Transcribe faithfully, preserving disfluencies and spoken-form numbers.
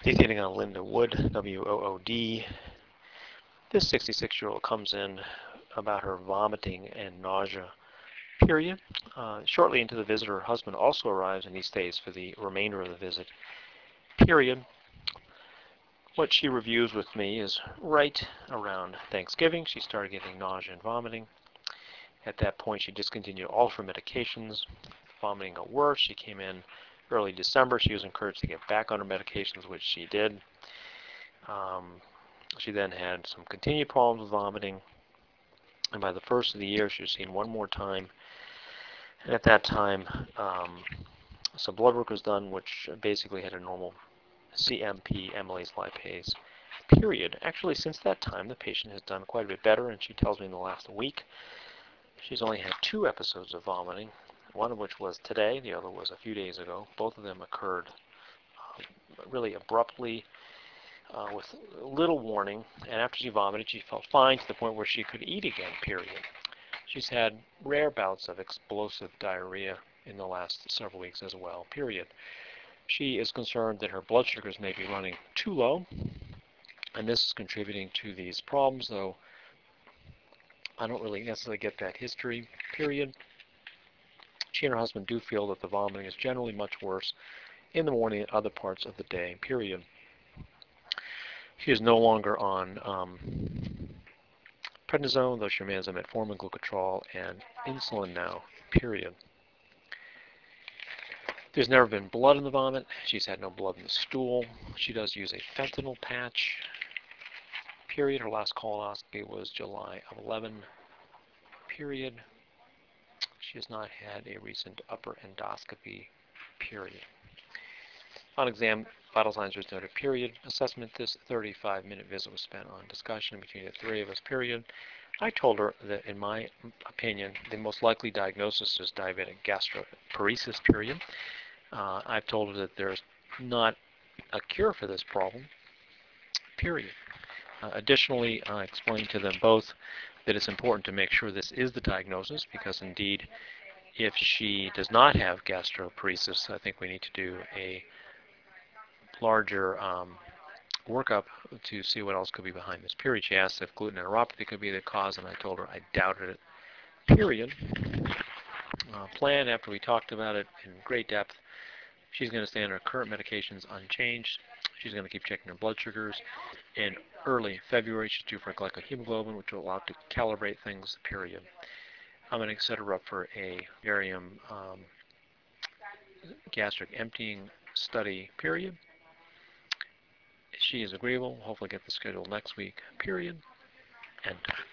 Detailing on Linda Wood, W O O D. This sixty-six-year-old comes in about her vomiting and nausea period. Uh, shortly into the visit, her husband also arrives and he stays for the remainder of the visit period. What she reviews with me is right around Thanksgiving. She started getting nausea and vomiting. At that point, she discontinued all of her medications. Vomiting got worse. She came in early December. She was encouraged to get back on her medications, which she did. Um, she then had some continued problems with vomiting. And by the first of the year, she was seen one more time. And at that time, um, some blood work was done, which basically had a normal C M P amylase lipase period. Actually, since that time, the patient has done quite a bit better, and she tells me in the last week she's only had two episodes of vomiting, one of which was today, the other was a few days ago. Both of them occurred uh, really abruptly uh, with little warning, and after she vomited, she felt fine to the point where she could eat again, period. She's had rare bouts of explosive diarrhea in the last several weeks as well, period. She is concerned that her blood sugars may be running too low, and this is contributing to these problems, though I don't really necessarily get that history, period. She and her husband do feel that the vomiting is generally much worse in the morning and other parts of the day, period. She is no longer on um, prednisone, though she remains on metformin, glucotrol, and insulin now, period. There's never been blood in the vomit. She's had no blood in the stool. She does use a fentanyl patch, period. Her last colonoscopy was July of eleven, period. She has not had a recent upper endoscopy, period. On exam, vital signs are noted, period. Assessment, this thirty-five minute visit was spent on discussion between the three of us, period. I told her that, in my opinion, the most likely diagnosis is diabetic gastroparesis, period. Uh, I've told her that there's not a cure for this problem, period. Uh, additionally, I explained to them both that it's important to make sure this is the diagnosis, because indeed, if she does not have gastroparesis, I think we need to do a larger um, workup to see what else could be behind this, period. She asked if gluten enteropathy could be the cause, and I told her I doubted it, period. Uh, plan, after we talked about it in great depth, she's going to stay on her current medications unchanged. She's going to keep checking her blood sugars. In early February, she's due for glycohemoglobin, which will allow to calibrate things, period. I'm going to set her up for a barium um, gastric emptying study, period. She is agreeable. Hopefully get the schedule next week, period. End.